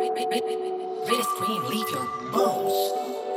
Red screen, leave your bones.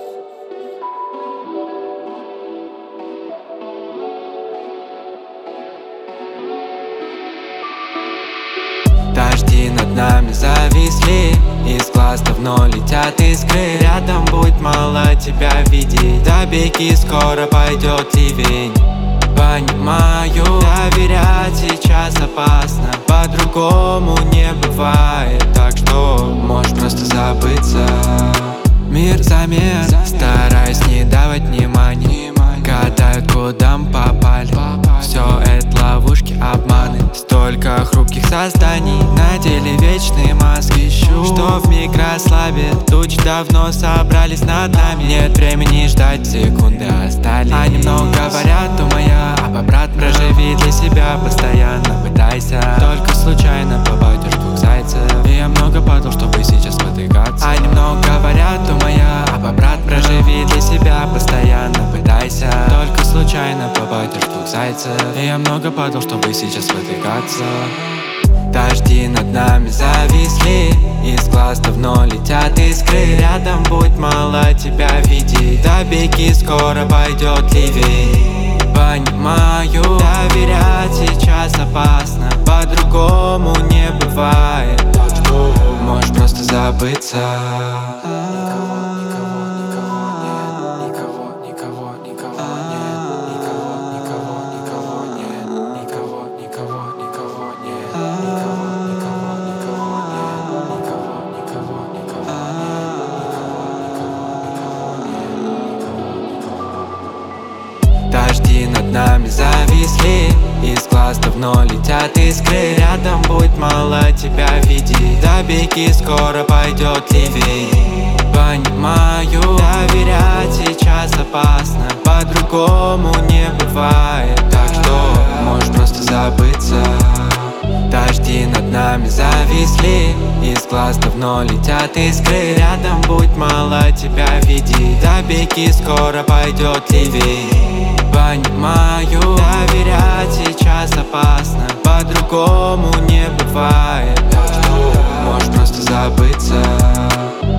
Дожди над нами зависли, из глаз давно летят искры. Рядом будь, мало тебя видеть, до беги скоро пойдет ливень. Понимаю, доверять сейчас опасно, по-другому не бывает, так что можешь просто забыться. Мир замер, стараюсь не давать внимания, гадают, куда мы попали. Все это ловушки, обманы, столько хрупких созданий. Надели вечные маски, ищу, что вмиг расслабит. Тучи давно собрались над нами, нет времени ждать, секунды остались. Они много говорят, думая об обратном. Проживи для себя постоянно, пытайся. Только случайно попадешь в двух зайцев. И я много падал, чтобы сейчас потыкаться. Они много говорят, думая об обратном. Проживи для себя постоянно, пытайся. Только случайно попадешь в двух зайцев. И я много падал, чтобы сейчас потыкаться. Дожди над нами зависли, из глаз давно летят искры. Рядом будь, мало тебя видеть, до беги скоро пойдет ливень. Понимаю, доверять сейчас опасно, по-другому не бывает, так что можешь просто забыться. Дожди над нами зависли, из глаз давно летят искры. Рядом будь, мало тебя видеть, до беги скоро пойдет ливень. Понимаю, доверять сейчас опасно, по-другому не бывает, так что можешь просто забыться. Дожди над нами зависли, из глаз давно летят искры. Рядом будь, мало тебя видеть, до беги скоро пойдет ливень. Понимаю, доверять сейчас опасно, по-другому не бывает, так что можешь просто забыться.